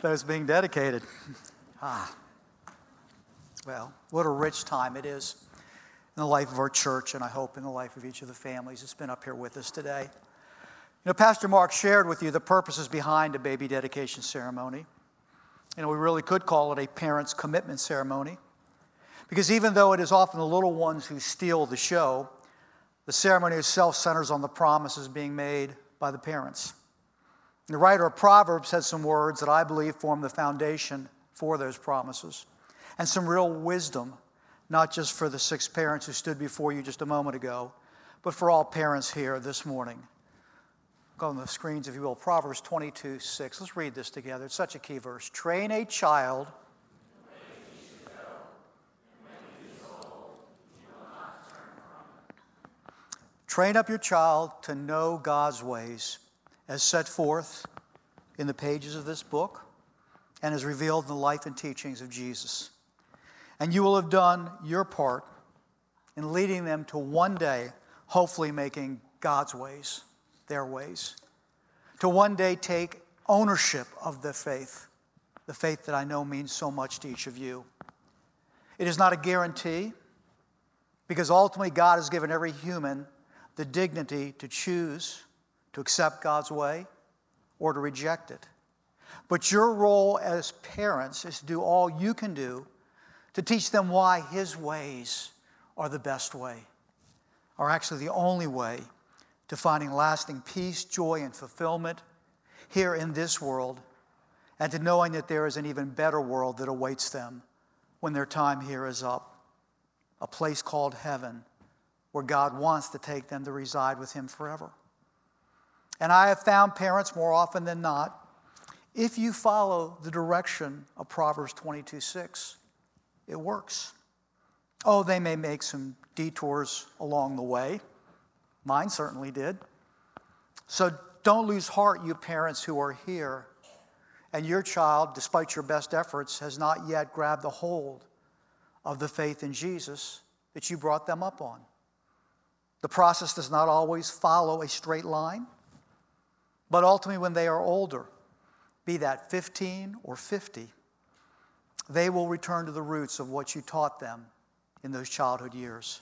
that is being dedicated. Well, what a rich time it is in the life of our church, and I hope in the life of each of the families that's been up here with us today. You know, Pastor Mark shared with you the purposes behind a baby dedication ceremony. You know, we really could call it a parent's commitment ceremony, because even though it is often the little ones who steal the show, the ceremony itself centers on the promises being made by the parents. And the writer of Proverbs had some words that I believe form the foundation for those promises, and some real wisdom, not just for the 6 parents who stood before you just a moment ago, but for all parents here this morning. Go on the screens, if you will. Proverbs 22:6. Let's read this together. It's such a key verse. Train a child. Train up your child to know God's ways, as set forth in the pages of this book and as revealed in the life and teachings of Jesus. And you will have done your part in leading them to one day, hopefully making God's ways their ways, to one day take ownership of the faith that I know means so much to each of you. It is not a guarantee, because ultimately God has given every human the dignity to choose to accept God's way or to reject it. But your role as parents is to do all you can do to teach them why His ways are the best way, are actually the only way to finding lasting peace, joy, and fulfillment here in this world, and to knowing that there is an even better world that awaits them when their time here is up, a place called heaven, where God wants to take them to reside with Him forever. And I have found parents more often than not, if you follow the direction of Proverbs 22:6, it works. Oh, they may make some detours along the way. Mine certainly did. So don't lose heart, you parents who are here, and your child, despite your best efforts, has not yet grabbed the hold of the faith in Jesus that you brought them up on. The process does not always follow a straight line, but ultimately when they are older, be that 15 or 50, they will return to the roots of what you taught them in those childhood years.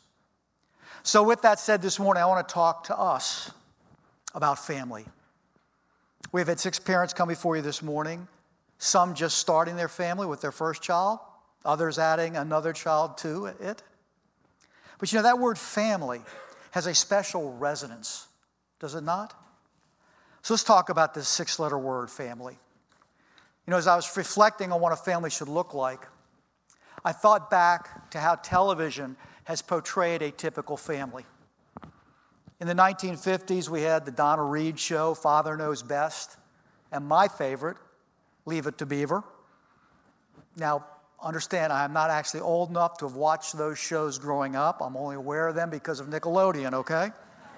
So with that said, this morning I want to talk to us about family. We've had 6 parents come before you this morning, some just starting their family with their first child, others adding another child to it. But you know, that word family has a special resonance, does it not? So let's talk about this 6-letter word, family. You know, as I was reflecting on what a family should look like, I thought back to how television has portrayed a typical family. In the 1950s, we had the Donna Reed show, Father Knows Best, and my favorite, Leave It to Beaver. Now, understand, I am not actually old enough to have watched those shows growing up. I'm only aware of them because of Nickelodeon, okay?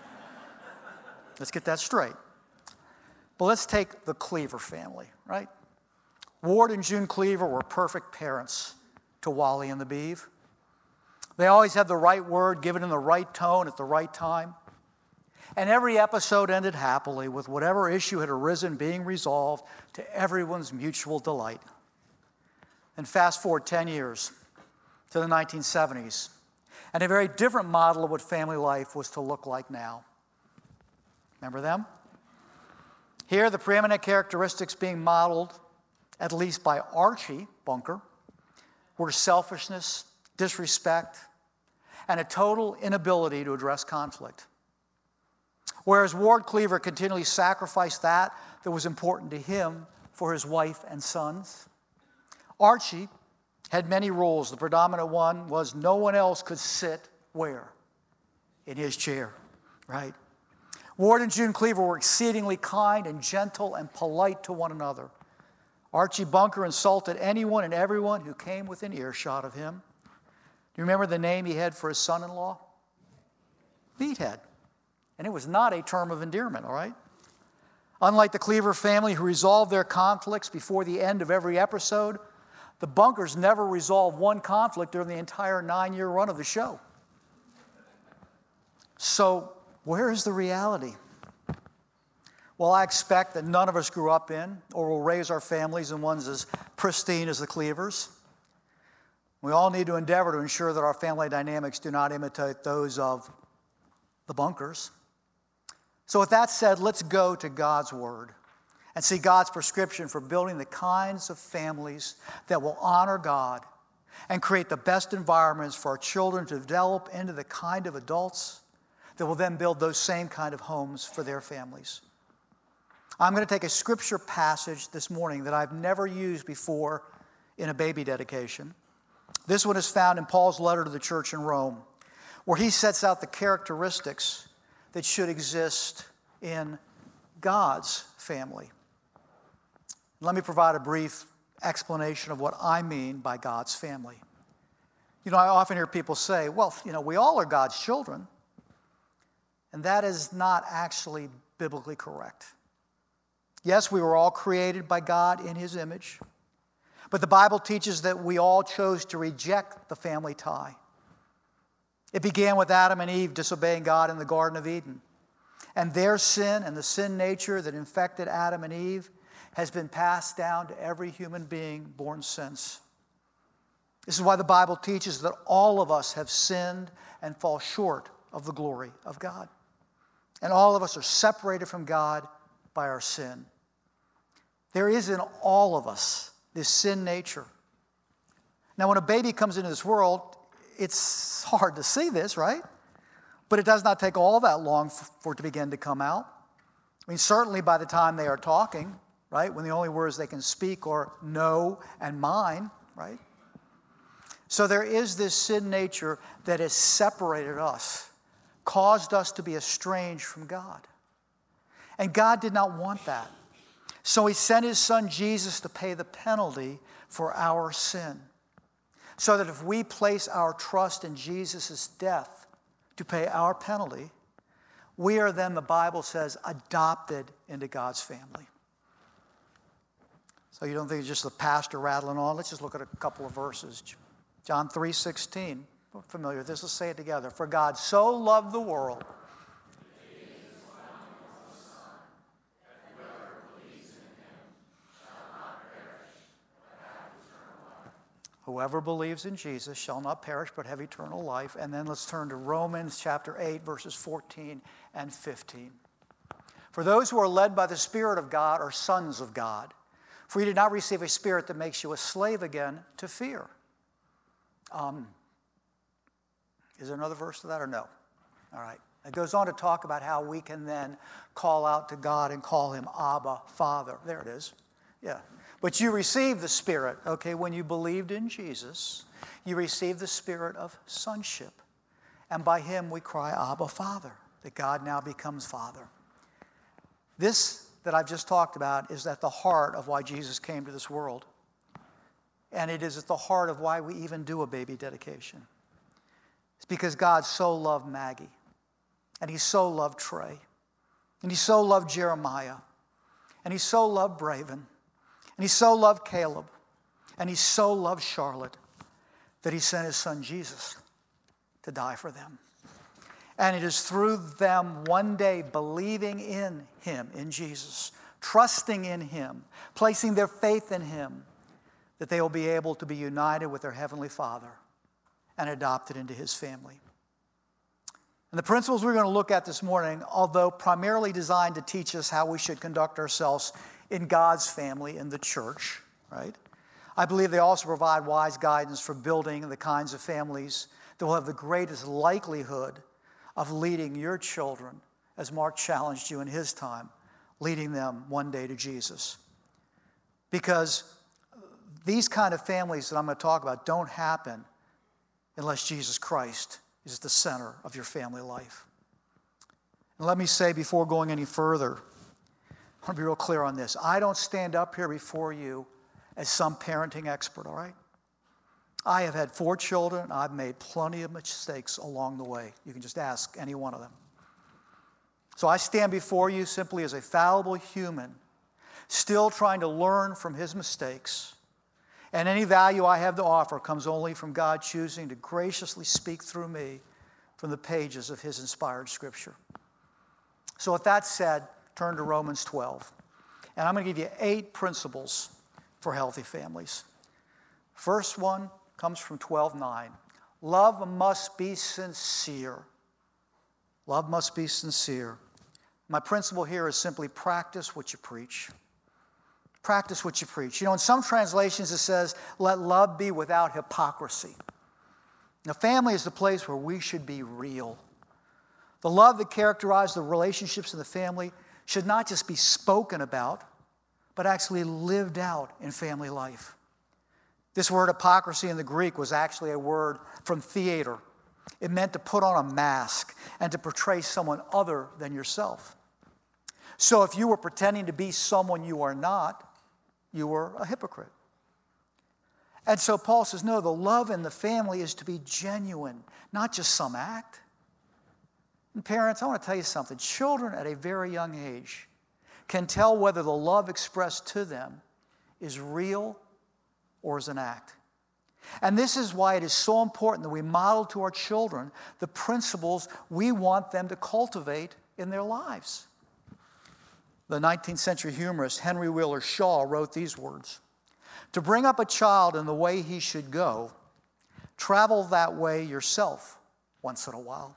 Let's get that straight. But let's take the Cleaver family, right? Ward and June Cleaver were perfect parents to Wally and the Beav. They always had the right word given in the right tone at the right time. And every episode ended happily with whatever issue had arisen being resolved to everyone's mutual delight. And fast forward 10 years to the 1970s, and a very different model of what family life was to look like now. Remember them? Here, the preeminent characteristics being modeled, at least by Archie Bunker, were selfishness, disrespect, and a total inability to address conflict. Whereas Ward Cleaver continually sacrificed that was important to him for his wife and sons, Archie had many rules. The predominant one was no one else could sit where? In his chair, right? Ward and June Cleaver were exceedingly kind and gentle and polite to one another. Archie Bunker insulted anyone and everyone who came within earshot of him. Do you remember the name he had for his son-in-law? Meathead. And it was not a term of endearment, all right? Unlike the Cleaver family who resolved their conflicts before the end of every episode, the Bunkers never resolved one conflict during the entire 9-year run of the show. So, where is the reality? Well, I expect that none of us grew up in or will raise our families in ones as pristine as the Cleavers. We all need to endeavor to ensure that our family dynamics do not imitate those of the Bunkers. So with that said, let's go to God's Word and see God's prescription for building the kinds of families that will honor God and create the best environments for our children to develop into the kind of adults that will then build those same kind of homes for their families. I'm going to take a scripture passage this morning that I've never used before in a baby dedication. This one is found in Paul's letter to the church in Rome, where he sets out the characteristics that should exist in God's family. Let me provide a brief explanation of what I mean by God's family. I often hear people say, well, we all are God's children. And that is not actually biblically correct. Yes, we were all created by God in His image. But the Bible teaches that we all chose to reject the family tie. It began with Adam and Eve disobeying God in the Garden of Eden. And their sin and the sin nature that infected Adam and Eve has been passed down to every human being born since. This is why the Bible teaches that all of us have sinned and fall short of the glory of God. And all of us are separated from God by our sin. There is in all of us this sin nature. Now, when a baby comes into this world, it's hard to see this, right? But it does not take all that long for it to begin to come out. Certainly by the time they are talking, right? When the only words they can speak are no and mine, right? So there is this sin nature that has separated us, caused us to be estranged from God. And God did not want that. So He sent His Son Jesus to pay the penalty for our sin. So that if we place our trust in Jesus' death to pay our penalty, we are then, the Bible says, adopted into God's family. So you don't think it's just the pastor rattling on? Let's just look at a couple of verses. John 3:16. We're familiar with this. Let's say it together. For God so loved the world. Whoever believes in Jesus shall not perish but have eternal life. And then let's turn to Romans chapter 8, verses 14 and 15. For those who are led by the Spirit of God are sons of God. For you did not receive a spirit that makes you a slave again to fear. Is there another verse to that or no? All right. It goes on to talk about how we can then call out to God and call Him Abba, Father. There it is. Yeah. But you received the Spirit, okay, when you believed in Jesus, you received the Spirit of sonship. And by Him we cry, Abba, Father, that God now becomes Father. This that I've just talked about is at the heart of why Jesus came to this world. And it is at the heart of why we even do a baby dedication. It's because God so loved Maggie, and He so loved Trey, and He so loved Jeremiah, and He so loved Braven, and He so loved Caleb, and He so loved Charlotte, that He sent His Son Jesus to die for them. And it is through them one day believing in Him, in Jesus, trusting in Him, placing their faith in Him, that they will be able to be united with their Heavenly Father and adopted into His family. And the principles we're going to look at this morning, although primarily designed to teach us how we should conduct ourselves in God's family, in the church, right? I believe they also provide wise guidance for building the kinds of families that will have the greatest likelihood of leading your children, as Mark challenged you in his time, leading them one day to Jesus. Because these kind of families that I'm going to talk about don't happen unless Jesus Christ is the center of your family life. And let me say before going any further, I want to be real clear on this. I don't stand up here before you as some parenting expert, all right? I have had 4 children. I've made plenty of mistakes along the way. You can just ask any one of them. So I stand before you simply as a fallible human, still trying to learn from his mistakes. And any value I have to offer comes only from God choosing to graciously speak through me from the pages of His inspired Scripture. So with that said, turn to Romans 12. And I'm going to give you 8 principles for healthy families. First one comes from 12:9. Love must be sincere. Love must be sincere. My principle here is simply practice what you preach. Practice what you preach. You know, in some translations it says, let love be without hypocrisy. Now, family is the place where we should be real. The love that characterizes the relationships in the family should not just be spoken about, but actually lived out in family life. This word hypocrisy in the Greek was actually a word from theater. It meant to put on a mask and to portray someone other than yourself. So if you were pretending to be someone you are not, you were a hypocrite. And so Paul says, no, the love in the family is to be genuine, not just some act. And parents, I want to tell you something. Children at a very young age can tell whether the love expressed to them is real or is an act. And this is why it is so important that we model to our children the principles we want them to cultivate in their lives. The 19th century humorist Henry Wheeler Shaw wrote these words: to bring up a child in the way he should go, travel that way yourself once in a while.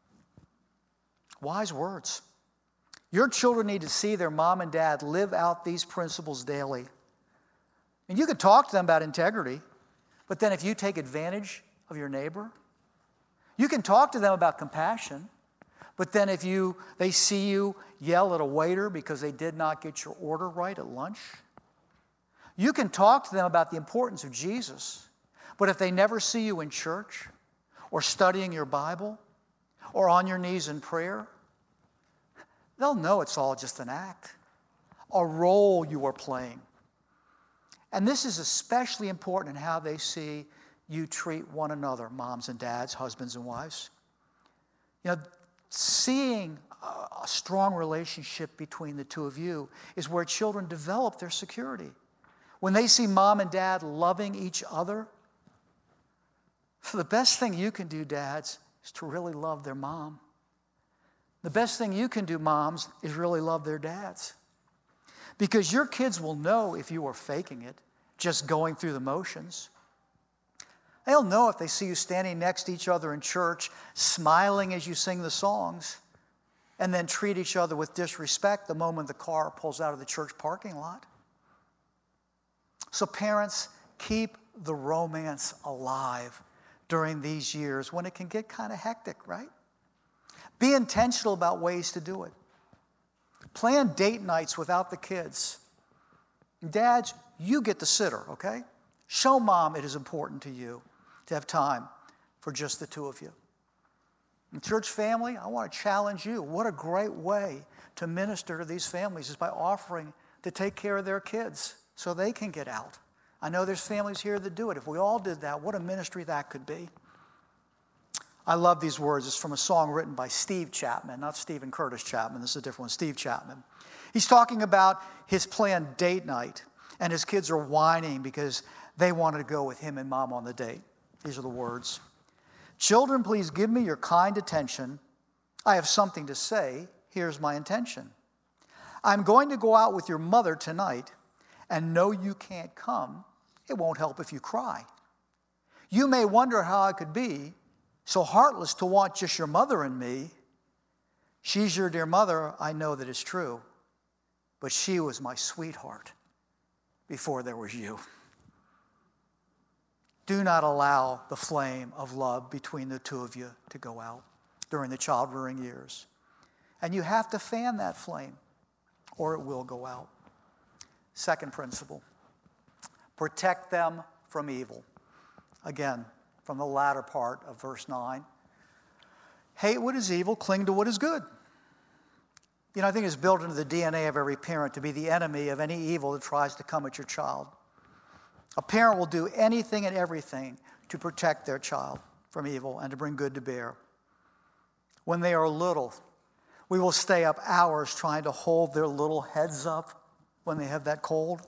Wise words. Your children need to see their mom and dad live out these principles daily. And you can talk to them about integrity, but then if you take advantage of your neighbor, you can talk to them about compassion, but then if they see you yell at a waiter because they did not get your order right at lunch, you can talk to them about the importance of Jesus, but if they never see you in church or studying your Bible or on your knees in prayer, they'll know it's all just an act, a role you are playing. And this is especially important in how they see you treat one another, moms and dads, husbands and wives. You know, seeing a strong relationship between the two of you is where children develop their security. When they see mom and dad loving each other, the best thing you can do, dads, is to really love their mom. The best thing you can do, moms, is really love their dads. Because your kids will know if you are faking it, just going through the motions. They'll know if they see you standing next to each other in church, smiling as you sing the songs, and then treat each other with disrespect the moment the car pulls out of the church parking lot. So parents, keep the romance alive during these years when it can get kind of hectic, right? Be intentional about ways to do it. Plan date nights without the kids. Dads, you get the sitter, okay? Show mom it is important to you to have time for just the two of you. And church family, I want to challenge you. What a great way to minister to these families is by offering to take care of their kids so they can get out. I know there's families here that do it. If we all did that, what a ministry that could be. I love these words. It's from a song written by Steve Chapman, not Stephen Curtis Chapman. This is a different one, Steve Chapman. He's talking about his planned date night, and his kids are whining because they wanted to go with him and mom on the date. These are the words. Children, please give me your kind attention. I have something to say. Here's my intention. I'm going to go out with your mother tonight, and no, you can't come. It won't help if you cry. You may wonder how I could be so heartless to want just your mother and me. She's your dear mother, I know that it's true, but she was my sweetheart before there was you. Do not allow the flame of love between the two of you to go out during the child-rearing years. And you have to fan that flame, or it will go out. Second principle, protect them from evil. Again, from the latter part of verse 9. Hate what is evil, cling to what is good. You know, I think it's built into the DNA of every parent to be the enemy of any evil that tries to come at your child. A parent will do anything and everything to protect their child from evil and to bring good to bear. When they are little, we will stay up hours trying to hold their little heads up when they have that cold.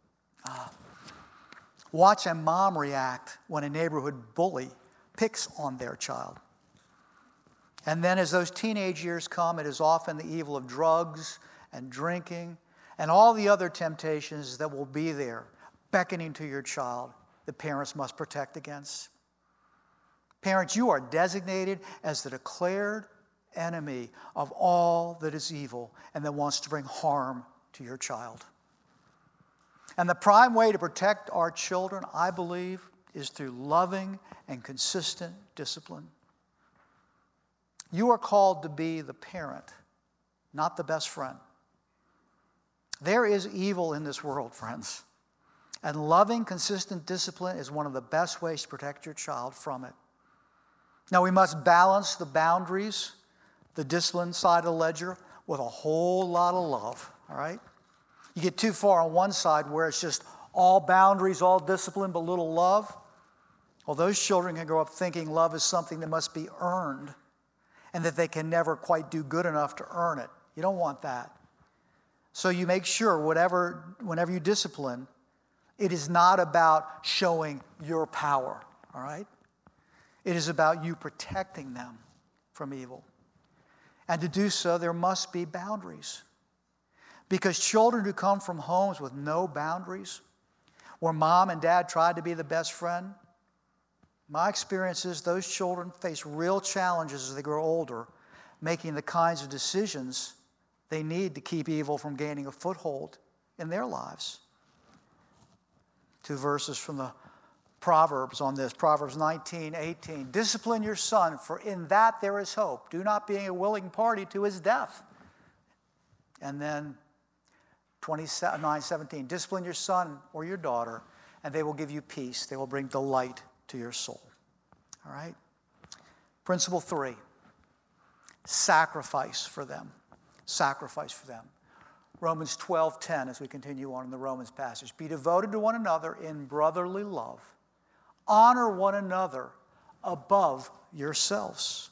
Watch a mom react when a neighborhood bully picks on their child. And then as those teenage years come, it is often the evil of drugs and drinking and all the other temptations that will be there, beckoning to your child, the parents must protect against. Parents, you are designated as the declared enemy of all that is evil and that wants to bring harm to your child. And the prime way to protect our children, I believe, is through loving and consistent discipline. You are called to be the parent, not the best friend. There is evil in this world, friends. And loving, consistent discipline is one of the best ways to protect your child from it. Now, we must balance the boundaries, the discipline side of the ledger, with a whole lot of love, all right? You get too far on one side where it's just all boundaries, all discipline, but little love. Well, those children can grow up thinking love is something that must be earned and that they can never quite do good enough to earn it. You don't want that. So you make sure whenever you discipline, it is not about showing your power, all right? It is about you protecting them from evil. And to do so, there must be boundaries. Because children who come from homes with no boundaries, where mom and dad tried to be the best friend, my experience is those children face real challenges as they grow older, making the kinds of decisions they need to keep evil from gaining a foothold in their lives. 2 verses from the Proverbs on this. Proverbs 19:18. Discipline your son, for in that there is hope. Do not be a willing party to his death. And then 9:17. Discipline your son or your daughter, and they will give you peace. They will bring delight to your soul. All right? Principle 3. Sacrifice for them. Sacrifice for them. Romans 12:10, as we continue on in the Romans passage. Be devoted to one another in brotherly love. Honor one another above yourselves.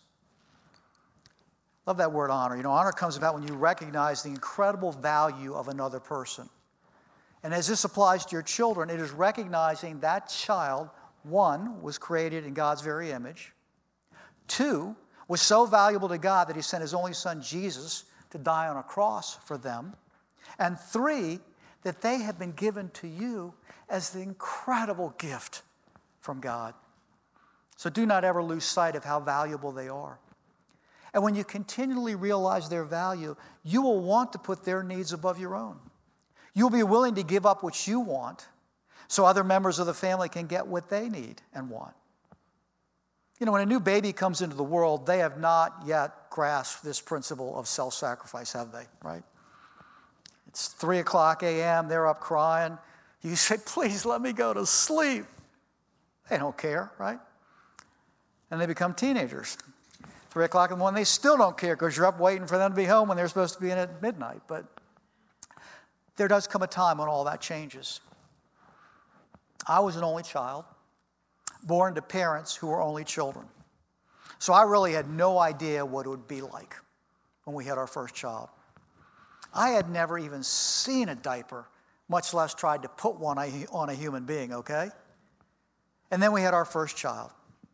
Love that word honor. You know, honor comes about when you recognize the incredible value of another person. And as this applies to your children, it is recognizing that child, 1, was created in God's very image. 2, was so valuable to God that he sent his only son, Jesus, to die on a cross for them. And 3, that they have been given to you as the incredible gift from God. So do not ever lose sight of how valuable they are. And when you continually realize their value, you will want to put their needs above your own. You'll be willing to give up what you want so other members of the family can get what they need and want. You know, when a new baby comes into the world, they have not yet grasped this principle of self-sacrifice, have they? Right? It's 3:00 a.m., they're up crying. You say, please let me go to sleep. They don't care, right? And they become teenagers. 3:00 in the morning, they still don't care because you're up waiting for them to be home when they're supposed to be in at midnight. But there does come a time when all that changes. I was an only child, born to parents who were only children. So I really had no idea what it would be like when we had our first child. I had never even seen a diaper, much less tried to put one on a human being, okay? And then we had our first child.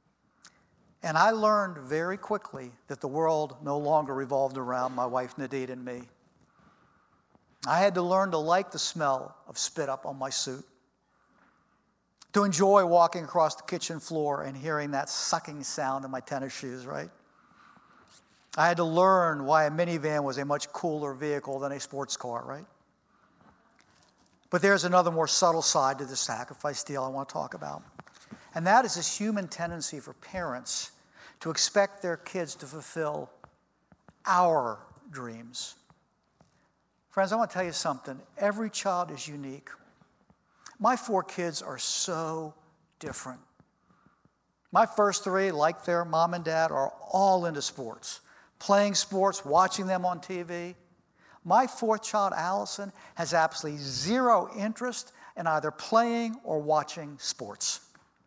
And I learned very quickly that the world no longer revolved around my wife Nadine and me. I had to learn to like the smell of spit up on my suit, to enjoy walking across the kitchen floor and hearing that sucking sound in my tennis shoes, right? I had to learn why a minivan was a much cooler vehicle than a sports car, right? But there's another more subtle side to the sacrifice deal I want to talk about. And that is this human tendency for parents to expect their kids to fulfill our dreams. Friends, I want to tell you something. Every child is unique. My 4 kids are so different. My first 3, like their mom and dad, are all into sports, playing sports, watching them on TV. My 4th child, Allison, has absolutely zero interest in either playing or watching sports.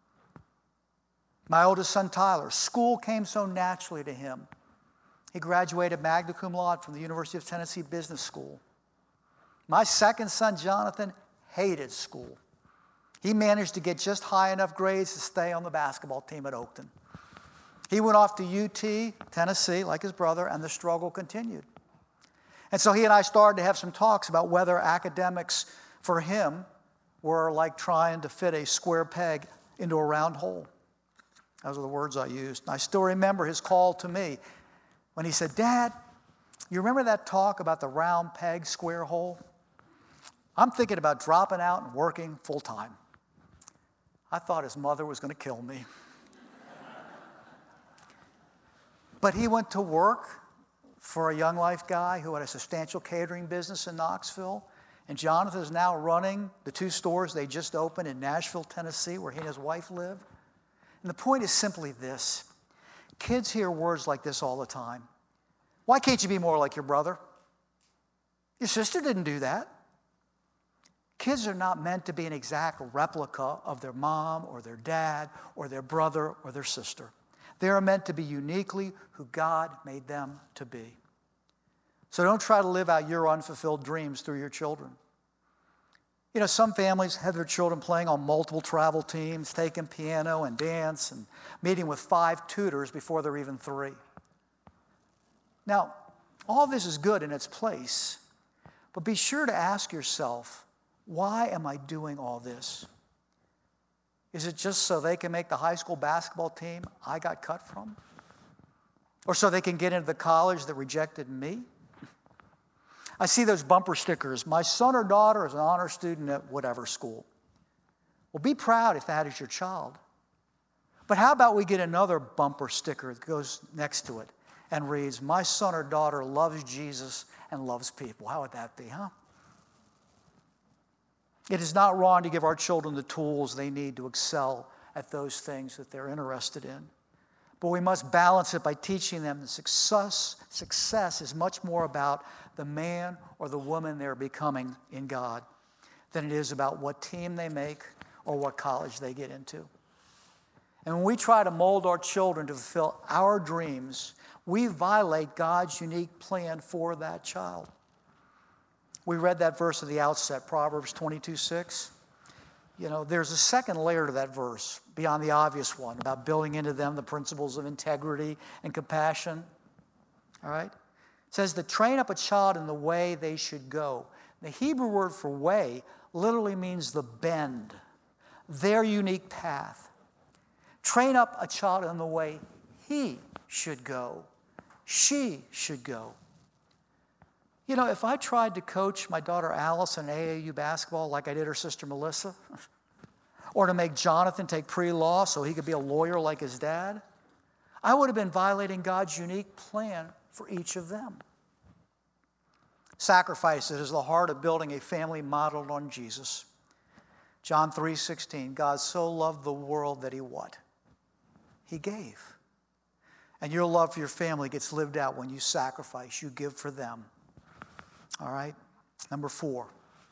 My oldest son, Tyler, school came so naturally to him. He graduated magna cum laude from the University of Tennessee Business School. My second son, Jonathan, hated school. He managed to get just high enough grades to stay on the basketball team at Oakton. He went off to UT, Tennessee, like his brother, and the struggle continued. And so he and I started to have some talks about whether academics for him were like trying to fit a square peg into a round hole. Those are the words I used. And I still remember his call to me when he said, "Dad, you remember that talk about the round peg, square hole? I'm thinking about dropping out and working full time." I thought his mother was going to kill me. But he went to work for a Young Life guy who had a substantial catering business in Knoxville. And Jonathan is now running the 2 stores they just opened in Nashville, Tennessee, where he and his wife live. And the point is simply this. Kids hear words like this all the time. Why can't you be more like your brother? Your sister didn't do that. Kids are not meant to be an exact replica of their mom or their dad or their brother or their sister. They are meant to be uniquely who God made them to be. So don't try to live out your unfulfilled dreams through your children. You know, some families have their children playing on multiple travel teams, taking piano and dance, and meeting with 5 tutors before they're even 3. Now, all this is good in its place, but be sure to ask yourself, why am I doing all this? Is it just so they can make the high school basketball team I got cut from? Or so they can get into the college that rejected me? I see those bumper stickers. My son or daughter is an honor student at whatever school. Well, be proud if that is your child. But how about we get another bumper sticker that goes next to it and reads, my son or daughter loves Jesus and loves people. How would that be, huh? It is not wrong to give our children the tools they need to excel at those things that they're interested in. But we must balance it by teaching them that success is much more about the man or the woman they're becoming in God than it is about what team they make or what college they get into. And when we try to mold our children to fulfill our dreams, we violate God's unique plan for that child. We read that verse at the outset, Proverbs 22:6. You know, there's a second layer to that verse beyond the obvious one about building into them the principles of integrity and compassion. All right? It says to train up a child in the way they should go. The Hebrew word for way literally means the bend, their unique path. Train up a child in the way he should go, she should go. You know, if I tried to coach my daughter Alice in AAU basketball like I did her sister Melissa, or to make Jonathan take pre-law so he could be a lawyer like his dad, I would have been violating God's unique plan for each of them. Sacrifice is the heart of building a family modeled on Jesus. John 3:16, God so loved the world that he what? He gave. And your love for your family gets lived out when you sacrifice, you give for them. All right? Number 4.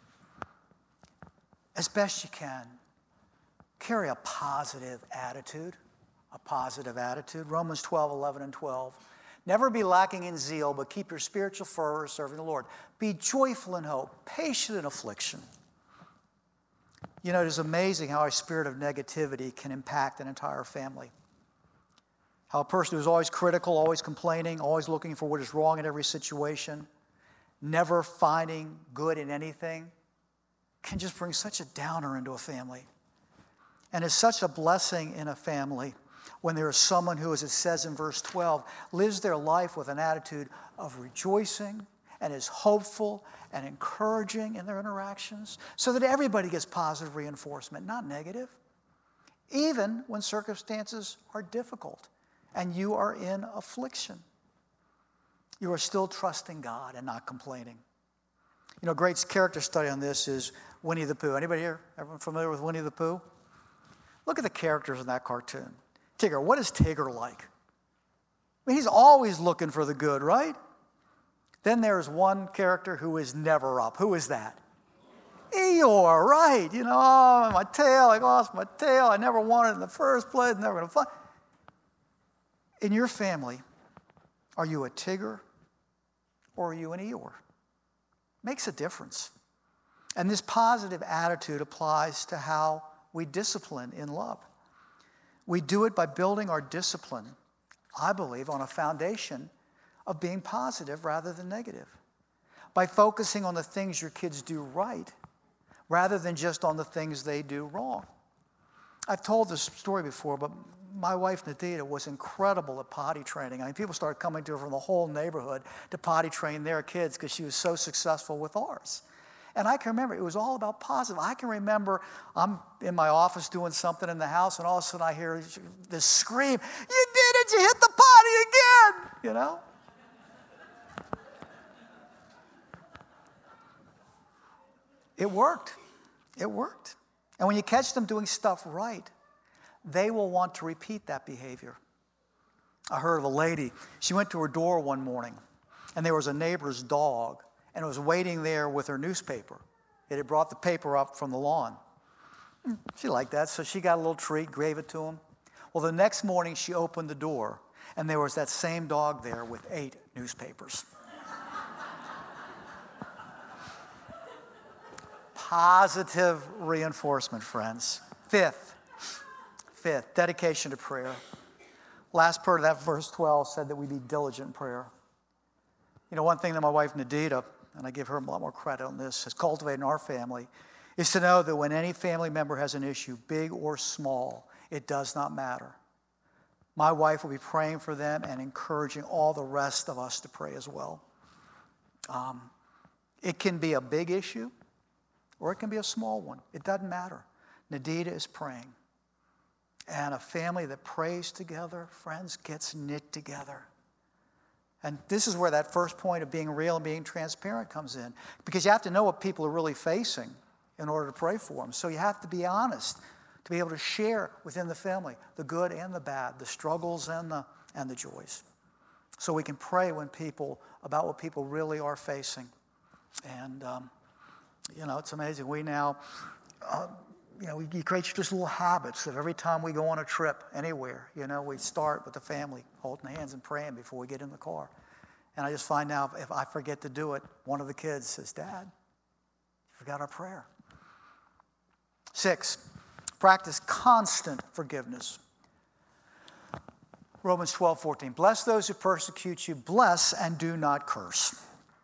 As best you can, carry a positive attitude. A positive attitude. Romans 12:11 and 12. Never be lacking in zeal, but keep your spiritual fervor serving the Lord. Be joyful in hope, patient in affliction. You know, it is amazing how a spirit of negativity can impact an entire family. How a person who's always critical, always complaining, always looking for what is wrong in every situation, never finding good in anything, can just bring such a downer into a family. And it's such a blessing in a family when there is someone who, as it says in verse 12, lives their life with an attitude of rejoicing and is hopeful and encouraging in their interactions so that everybody gets positive reinforcement, not negative, even when circumstances are difficult and you are in affliction. You are still trusting God and not complaining. You know, a great character study on this is Winnie the Pooh. Anybody here? Everyone familiar with Winnie the Pooh? Look at the characters in that cartoon. Tigger, what is Tigger like? I mean, he's always looking for the good, right? Then there's one character who is never up. Who is that? Eeyore, right? You know, oh, my tail, I lost my tail. I never wanted it in the first place. Never going to find. In your family, are you a Tigger or are you an Eeyore? Makes a difference. And this positive attitude applies to how we discipline in love. We do it by building our discipline, I believe, on a foundation of being positive rather than negative. by focusing on the things your kids do right rather than just on the things they do wrong. I've told this story before, but my wife, Nadita, was incredible at potty training. I mean, people started coming to her from the whole neighborhood to potty train their kids because she was so successful with ours. And I can remember, it was all about positive. I can remember I'm in my office doing something in the house, and all of a sudden I hear this scream, "You did it! You hit the potty again!" You know? It worked. It worked. And when you catch them doing stuff right, they will want to repeat that behavior. I heard of a lady, she went to her door one morning, and there was a neighbor's dog, and it was waiting there with her newspaper. It had brought the paper up from the lawn. She liked that, so she got a little treat, gave it to him. Well, the next morning, she opened the door, and there was that same dog there with 8 newspapers. Positive reinforcement, friends. Fifth, dedication to prayer. Last part of that verse 12 said that we be diligent in prayer. You know, one thing that my wife Nadita, and I give her a lot more credit on this, has cultivated in our family is to know that when any family member has an issue, big or small, it does not matter. My wife will be praying for them and encouraging all the rest of us to pray as well. It can be a big issue, or it can be a small one. It doesn't matter. Nadita is praying. And a family that prays together, friends, gets knit together. And this is where that first point of being real and being transparent comes in. Because you have to know what people are really facing in order to pray for them. So you have to be honest to be able to share within the family the good and the bad, the struggles and the joys. So we can pray about what people really are facing. And it's amazing. We now, we create just little habits of every time we go on a trip anywhere, we start with the family holding hands and praying before we get in the car. And I just find now if I forget to do it, one of the kids says, "Dad, you forgot our prayer." 6, practice constant forgiveness. Romans 12:14. Bless those who persecute you. Bless and do not curse.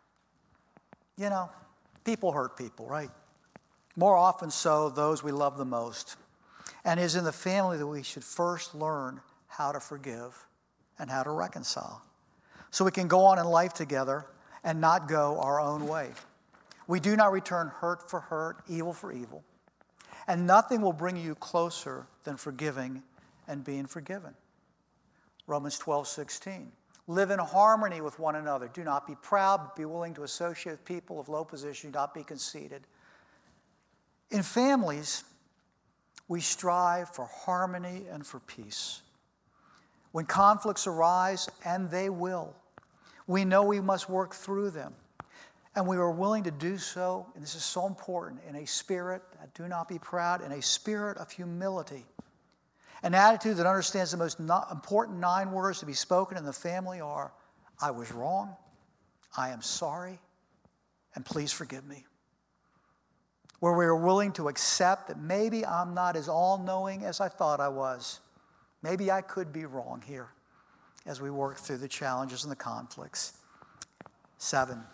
People hurt people, right? More often so, those we love the most. And it is in the family that we should first learn how to forgive and how to reconcile. So we can go on in life together and not go our own way. We do not return hurt for hurt, evil for evil. And nothing will bring you closer than forgiving and being forgiven. Romans 12:16. Live in harmony with one another. Do not be proud, but be willing to associate with people of low position. Do not be conceited. In families, we strive for harmony and for peace. When conflicts arise, and they will, we know we must work through them. And we are willing to do so, and this is so important, in a spirit, do not be proud, in a spirit of humility. An attitude that understands the most important 9 words to be spoken in the family are, "I was wrong, I am sorry, and please forgive me." Where we are willing to accept that maybe I'm not as all-knowing as I thought I was. Maybe I could be wrong here as we work through the challenges and the conflicts. 7,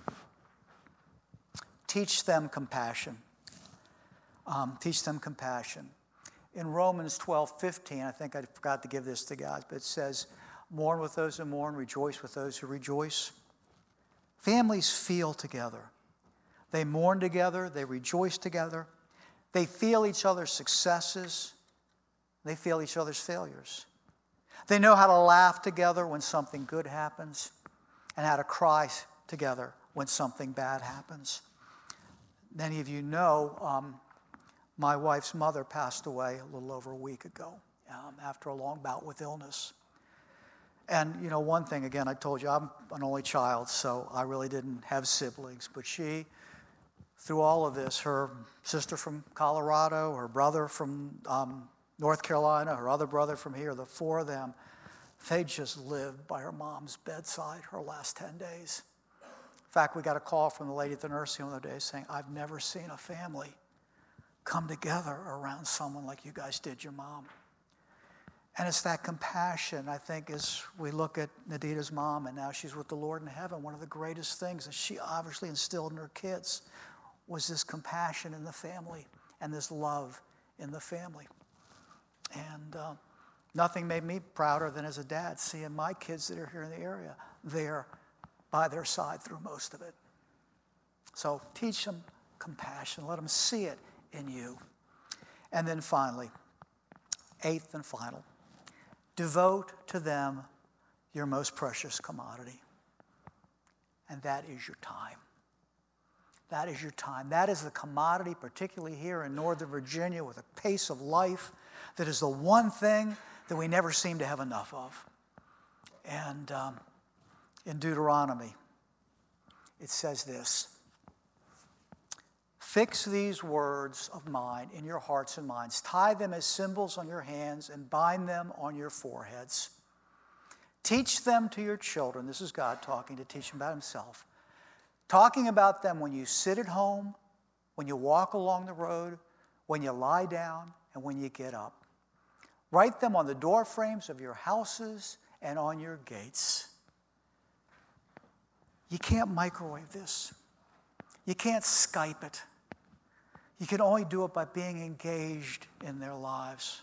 teach them compassion. Teach them compassion. In Romans 12:15, I think I forgot to give this to guys, but it says, "Mourn with those who mourn, rejoice with those who rejoice." Families feel together. They mourn together, they rejoice together. They feel each other's successes. They feel each other's failures. They know how to laugh together when something good happens and how to cry together when something bad happens. Many of you know my wife's mother passed away a little over a week ago after a long bout with illness. And, one thing, again, I told you, I'm an only child, so I really didn't have siblings. But she, through all of this, her sister from Colorado, her brother from North Carolina, her other brother from here, the 4 of them, they just lived by her mom's bedside her last 10 days. In fact, we got a call from the lady at the nursing home the other day saying, "I've never seen a family come together around someone like you guys did your mom." And it's that compassion, I think, as we look at Nadita's mom, and now she's with the Lord in heaven. One of the greatest things that she obviously instilled in her kids was this compassion in the family and this love in the family. And nothing made me prouder than as a dad seeing my kids that are here in the area there by their side through most of it. So teach them compassion. Let them see it in you. And then finally, eighth and final, devote to them your most precious commodity. And that is your time. That is your time. That is the commodity, particularly here in Northern Virginia with a pace of life that is the one thing that we never seem to have enough of. And in Deuteronomy, it says this: fix these words of mine in your hearts and minds. Tie them as symbols on your hands and bind them on your foreheads. Teach them to your children. This is God talking, to teach them about himself. Talking about them when you sit at home, when you walk along the road, when you lie down, and when you get up. Write them on the door frames of your houses and on your gates. You can't microwave this. You can't Skype it. You can only do it by being engaged in their lives.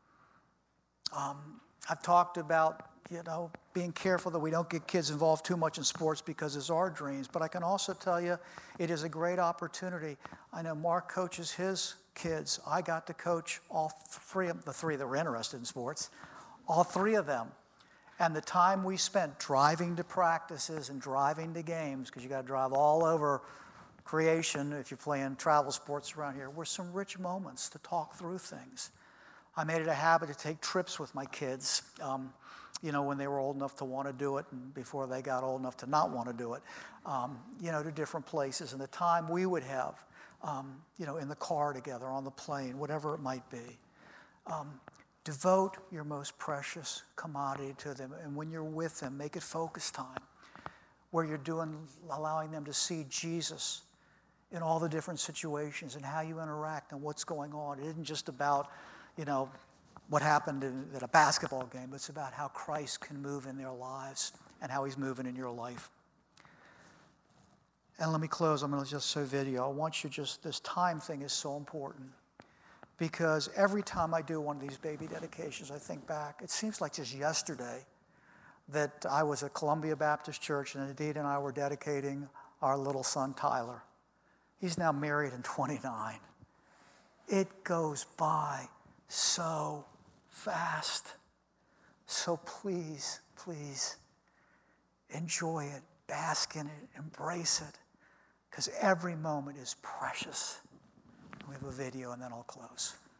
I've talked about, being careful that we don't get kids involved too much in sports because it's our dreams. But I can also tell you it is a great opportunity. I know Mark coaches his kids. I got to coach all three of the three that were interested in sports, all three of them. And the time we spent driving to practices and driving to games, because you got to drive all over creation if you're playing travel sports around here, were some rich moments to talk through things. I made it a habit to take trips with my kids, when they were old enough to want to do it and before they got old enough to not want to do it, to different places. And the time we would have, in the car together, on the plane, whatever it might be. Devote your most precious commodity to them. And when you're with them, make it focus time, where you're allowing them to see Jesus in all the different situations and how you interact and what's going on. It isn't just about, what happened at a basketball game. It's about how Christ can move in their lives and how he's moving in your life. And let me close. I'm going to just show video. I want you this time thing is so important, because every time I do one of these baby dedications, I think back. It seems like just yesterday that I was at Columbia Baptist Church, and Adita and I were dedicating our little son, Tyler. He's now married and 29. It goes by so fast. So please, please enjoy it, bask in it, embrace it, because every moment is precious. We have a video, and then I'll close.